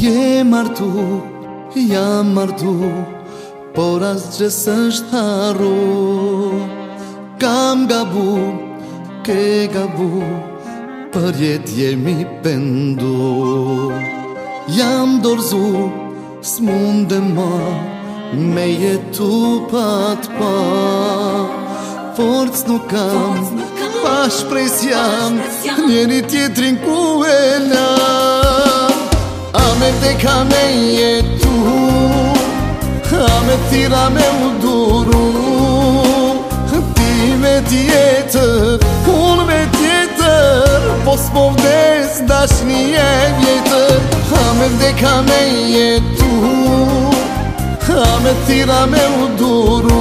Je martu, jam martu, por asgjë s'është harru. Kam gabu, ke gabu, për jetë jemi pendu. Jam dorzu, s'mundem ma, me jetu pat pa. Forcë nuk kam, pa shpres jam, njeri tjetrin ku e lam. A me deka me jetu, a me tira me u duru. Ti me tjetër, unë me tjetër, po s'po vdes dashni e vjetër. A me deka me jetu, a me tira me u duru.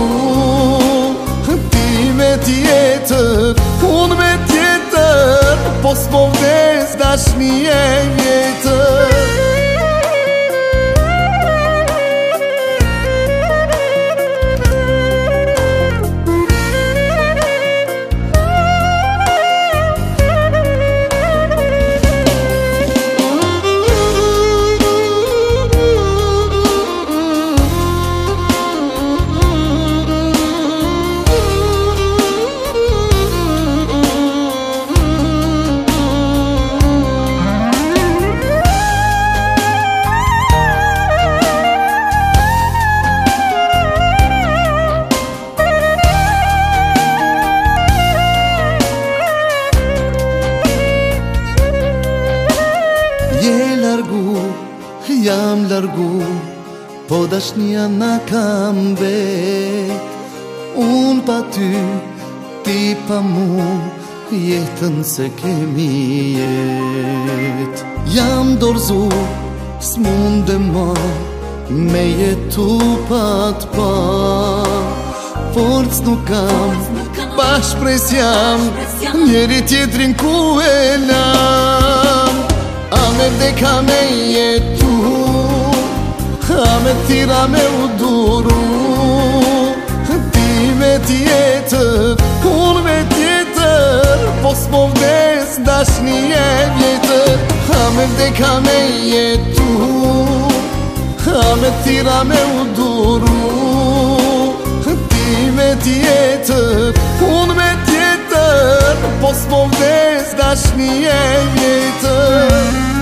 Ti me tjetër, unë me tjetër, po s'po vdes dashni e vjetër. Jam largu, po dashnia na kam vet. Unë pa ty, ti pa mu, jetën se kemi jet. Jam dorzu, s'mundem ma, me jetu pat pa. Forcë nuk kam, pa shpres jam, njeri tjetrin ku e lam. A me deka me jetu, a me tira me u duru. Ti me tjetër, unë me tjetër, po s'po vdes dashni e vjetër. A me deka me jetu, a me tira me u duru. Ti me tjetër, unë me tjetër, po s'po vdes dashni e vjetër.